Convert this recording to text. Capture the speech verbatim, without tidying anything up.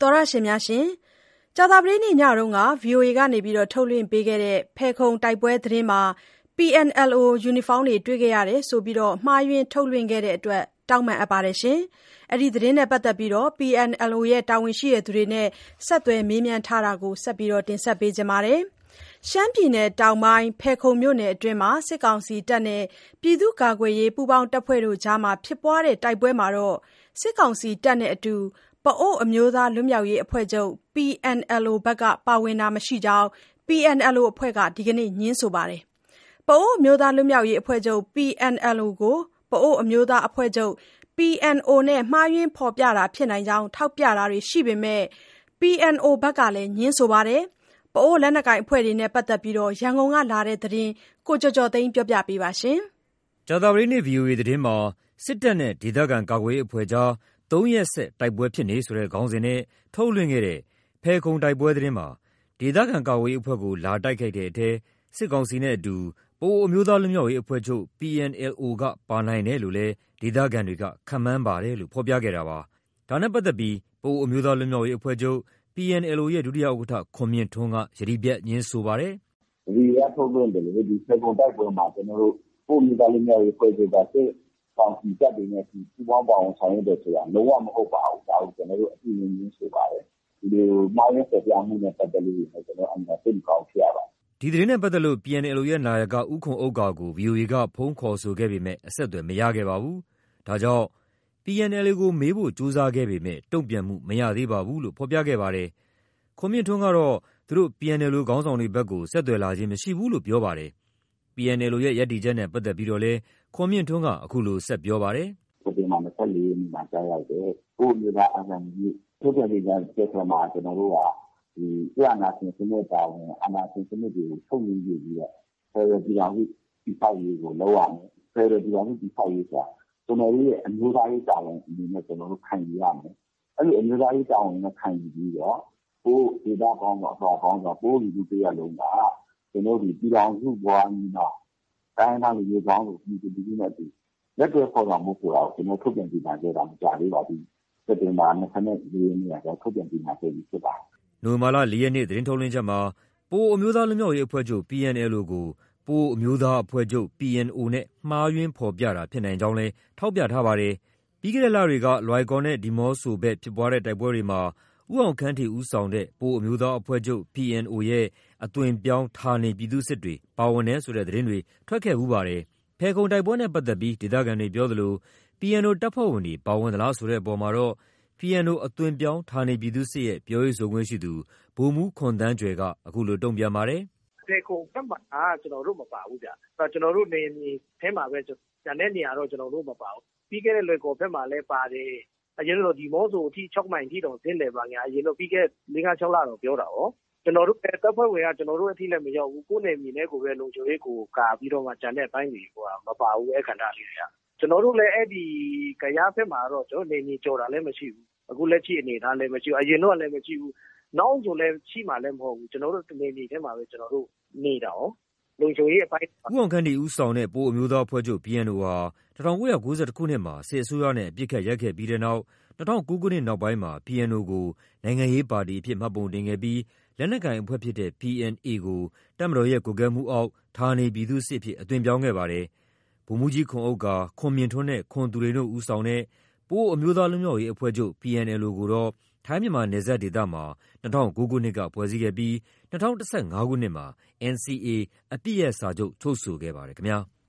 သောရရှင်များရှင်ကြာသပတေးနေ့ညတုန်းက ဗွီအိုအေကနေထုတ်လွှင့်ပေးခဲ့တဲ့ဖယ်ခုံတိုက်ပွဲသတင်းမှာ ပီ အန် အယ် အို ယူနီဖောင်းတွေတွေ့ခဲ့ရတယ်ဆိုပြီးမှားယွင်းထုတ်လွှင့်ခဲ့တဲ့အတွက်တောင်းပန်အပ်ပါတယ်။ အဲဒီသတင်းနဲ့ပတ်သက်ပြီး ပီ အန် အယ် အို တာဝန်ရှိသူတွေနဲ့ဆက်သွယ်မေးမြန်းထားတာကိုဆက်ပြီးတင်ဆက်ပေးပါမယ်။ ရှမ်းပြည်နယ်တောင်ပိုင်းဖယ်ခုံမြို့နယ်အတွင်းမှာ စစ်ကောင်စီတပ်နဲ့ပြည်သူ့ကာကွယ်ရေးပူးပေါင်းတပ်ဖွဲ့တို့ကြားဖြစ်ပွားတဲ့တိုက်ပွဲမှာ စစ်ကောင်စီတပ်နဲ့အတူ ပအိုဝ်းအမျိုးသားလွတ်မြောက်ရေးအဖွဲ့ချုပ် ပီ အန် အယ် အို ဘက်ကပါဝင်တာမရှိကြောင်း ပီ အန် အယ် အို အဖွဲ့က ဒီကနေ့ ငြင်းဆိုပါတယ်။ ပအိုဝ်းအမျိုးသားလွတ်မြောက်ရေးအဖွဲ့ချုပ် ပီ အန် အယ် အို ကို ပအိုဝ်းအမျိုးသားအဖွဲ့ချုပ် ပီ အန် အို နဲ့မှားယွင်းဖော်ပြတာဖြစ်နိုင်ကြောင်းထောက်ပြတာတွေရှိပေမဲ့ ပီ အန် အို ဘက်ကလည်းငြင်းဆိုပါတယ်။ ပအိုဝ်းလက်နက်ကိုင်အဖွဲ့တွေနဲ့ပတ်သက်ပြီးရန်ကုန်ကလာတဲ့သတင်းကိုကျော်ကျော်သိန်းကပြောပြပါမယ်။ ကြာသပတေးနေ့ ဗွီအိုအေသတင်းမှာစစ်တပ်နဲ့ဒေသခံကာကွယ်ရေးအဖွဲ့ကြား သုံးရက်ဆက်တိုက်ပွဲဖြစ်နေဆိုတဲ့ခေါင်းစဉ်နဲ့ထုတ်လွှင့်ခဲ့တဲ့ဖယ်ခုံတိုက်ပွဲသတင်းမှာ ဒေသခံကာကွယ်ရေးအဖွဲ့ကိုလာတိုက်ခိုက်တဲ့အထဲစစ်ကောင်စီနဲ့အတူ ပအိုဝ်းအမျိုးသားလွတ်မြောက်ရေးအဖွဲ့ချုပ် ပီ အန် အယ် အို ကပါနိုင်တယ်လို့လည်းဒေသခံတွေကခန့်မှန်းပါတယ်လို့ဖော်ပြခဲ့တာပါ။ ဒါနဲ့ပတ်သက်ပြီး ပအိုဝ်းအမျိုးသားလွတ်မြောက်ရေးအဖွဲ့ချုပ် ပီ အန် အယ် အို ရဲ့ ဒုတိယဥက္ကဋ္ဌ ခွန်မြင့်ထွန်းက ယတိပြတ်ငြင်းဆိုပါတယ်။ “ဒီကထုတ်လွှင့်တယ်လေဒီဖယ်ခုံတိုက်ပွဲမှာကျွန်တော်တို့ပအိုဝ်းအမျိုးသားလွတ်မြောက်ရေးအဖွဲ့ချုပ်ကစစ်ကောင်စီတပ်တွေနဲ့ပူးပေါင်းပါဝင်ဆောင်ရွက်တယ်ဆိုတာလုံးဝမဟုတ်ပါဘူး။ဒါကိုကျွန်တော်တို့အပြည့်အဝငြင်းဆိုပါတယ်။ဒီလိုမှားယွင်းဖော်ပြမှုနဲ့ပတ်သက်လို့ကျွန်တော်အမှန်စိတ်မကောင်းဖြစ်ရပါတယ်။ဒီသတင်းနဲ့ပတ်သက်လို့ ပီ အန် အယ် အို ရဲ့နာယကဦးခွန်ဥက္ကာကို ဗွီအိုအေကဖုန်းခေါ်ဆိုခဲ့ပေမဲ့အဆက်အသွယ်မရခဲ့ပါဘူး။ ဒါကြောင့် ပီ အန် အယ် အို ကိုမေးဖို့ကြိုးစားခဲ့ပေမဲ့တုံ့ပြန်မှုမရသေးပါဘူးလို့ဖော်ပြခဲ့ပါတယ်။ ခွန်မြင့်ထွန်းကတော့သူတို့ ပီ အန် အယ် အို ခေါင်းဆောင်တွေဘက်ကိုဆက်သွယ်လာခြင်းမရှိဘူးလို့ပြောပါတယ်။ ပီ အန် အယ် အို ရဲ့ရပ်တည်ချက်နဲ့ပတ်သက်ပြီးတော့လည်းခွန်မြင့်ထွန်းကအခုလိုဆက်ပြောပါတယ်။ “စက်တင်ဘာ ၂၄ ရက်နေ့မှာကြားရောက်တယ်။ပအိုဝ်းအမျိုးသားအာဏာနည်ထုတ်ပြန်ကြေညာချက်ထဲမှာကျွန်တော်တို့ကဒီစစ်အာဏာရှင်စနစ်ပါဝင်အာဏာရှင်စနစ်တွေကိုချုပ်ငြိမ်းရေးပြီးတော့ဖယ်ဒရယ်ပြည်ထောင်စုတည်ဆောက်ရေးကိုလုပ်ရမယ်။ဖယ်ဒရယ်ပြည်ထောင်စုတည်ဆောက်ရေးဆိုတာကျွန်တော်တို့ရဲ့အမျိုးသားရေးတာဝန်အနေနဲ့ကျွန်တော်တို့ခံယူရမယ်။အဲ့လိုအမျိုးသားရေးတာဝန်နဲ့ခံယူပြီးတော့ပအိုဝ်းဒေသပေါင်းစုံအစောပေါင်းစုံပအိုဝ်းလူထုတရပ်လုံးကကျွန်တော်တို့ဒီပြည်ထောင်စုဘဝကြီးမှာတိုင်းသားလူမျိုးပေါင်းစုံပြည်သူလူထုနဲ့အတူလက်တွဲဖော်ဆောင်မှုဆိုတာကိုကျွန်တော်ထုတ်ပြန်ကြေညာခဲ့တာမကြသေးပါဘူး။စက်တင်ဘာ ၂၄ ရက်နေ့ကထုတ်ပြန်ကြေညာခဲ့ပြီးဖြစ်ပါတယ်။နိုဝင်ဘာလ ၄ ရက်နေ့သတင်းထုတ်လွှင့်ချက်မှာပအိုဝ်းအမျိုးသားလွတ်မြောက်ရေးအဖွဲ့ချုပ် ပီ အန် အယ် အို ကို ပအိုဝ်းအမျိုးသားအဖွဲ့ချုပ် ပီ အန် အို နဲ့မှားယွင်းဖော်ပြတာဖြစ်နိုင်ကြောင်းလည်းထောက်ပြထားပါတယ်။ ပြီးခဲ့တဲ့လတွေကလွိုင်ကော်နဲ့ဒီးမော့ဆိုဘက်ဖြစ်ပွားတဲ့တိုက်ပွဲတွေမှာဦးအောင်ခမ်းထေဦးဆောင်တဲ့ပအိုဝ်းအမျိုးသားအဖွဲ့ချုပ် ပီ အန် အို ရဲ့အသွင်ပြောင်းဌာနေပြည်သူ့စစ်တွေပါဝင်တယ်ဆိုတဲ့သတင်းတွေထွက်ခဲ့ဖူးပါတယ်။ ဖယ်ခုံတိုက်ပွဲနဲ့ပတ်သက်ပြီးဒေသခံတွေပြောသလို ပီ အန် အို တပ်ဖွဲ့ဝင်တွေပါဝင်သလားဆိုတဲ့အပေါ်မှာတော့ ပီ အန် အို အသွင်ပြောင်းဌာနေပြည်သူ့စစ်ရဲ့ပြောရေးဆိုခွင့်ရှိသူ ဗိုလ်မှူးခွန်သန်းကြွယ်ကအခုလိုတုံ့ပြန်ပါတယ်။ဖယ်ခုံဘက်မှာကျွန်တော်တို့မပါဘူးဗျ။ကျွန်တော်တို့နေမြေထဲမှာပဲကျန်တဲ့နေရာတော့ကျွန်တော်တို့မပါဘူး။ပြီးခဲ့တဲ့လွိုင်ကော်ဘက်မှာလည်းပါတယ်။အရင်တော့ဒီမော့ဆိုအထိ၆မိုင်ထိတောင်ဆင်းတယ်ပါညာအရင်တော့ပြီးခဲ့၄ ၅ ၆လတော့ပြောတာရော။ကျွန်တော်တို့တပ်ဖွဲ့ဝင်ကကျွန်တော်တို့အထိလည်းမရောက်ဘူးကိုယ်နယ်မြေနဲ့ကိုပဲလုံခြုံရေးကိုကာပြီးတော့မှကြံတဲ့အပိုင်းတွေဟိုမပါဘူးအဲ့ခန္ဓာလေးတွေကကျွန်တော်တို့လည်းအဲ့ဒီကရားဘက်မှာတော့ကျွန်တော်နေမြေကြော်တာလည်းမရှိဘူးအခုလက်ရှိအနေထားလည်းမရှိဘူးအရင်တော့လည်းမရှိဘူးနောက်ဆိုလည်းရှိမှလည်းမဟုတ်ဘူးကျွန်တော်တို့နေမြေထဲမှာပဲကျွန်တော်တို့နေတာရောလုံခြုံရေးအပိုင်းဦးအောင်ခမ်းတီဦးဆောင်တဲ့ပအိုဝ်းအမျိုးသားအဖွဲ့ချုပ် ပီ အန် အို ဟာ၁၉၉၁ ခုနှစ်မှာစစ်အစိုးရနဲ့အပစ်အခတ်ရပ်ခဲ့ပြီးတဲ့နောက်၂၀၀၉ ခုနှစ်နောက်ပိုင်းမှာ ပီ အန် အို ကိုနိုင်ငံရေးပါတီအဖြစ်မှတ်ပုံတင်ခဲ့ပြီးလက်နက်ကိုင်အဖွဲ့ဖြစ်တဲ့ ပီ အန် အေ ကိုတပ်မတော်ရဲ့ကွပ်ကဲမှုအောက်ဌာနေပြည်သူ့စစ်အဖြစ်အသွင်ပြောင်းခဲ့ပါတယ်။ ဗိုလ်မှူးကြီးခွန်ဥက္ကာ၊ခွန်မြင့်ထွန်းနဲ့ခွန်သူရိန်တို့ဦးဆောင်တဲ့ပအိုဝ်းအမျိုးသားလွတ်မြောက်ရေးအဖွဲ့ချုပ် ပီ အန် အယ် အို ကိုတော့ထိုင်းမြန်မာနယ်စပ်ဒေသမှာ၂၀၀၉ ခုနှစ်ကဖွဲ့စည်းခဲ့ပြီး၂၀၁၅ ခုနှစ်မှာ အန် စီ အေ အပစ်ရပ်စာချုပ်ချုပ်ဆိုခဲ့ပါတယ်ခင်ဗျာ။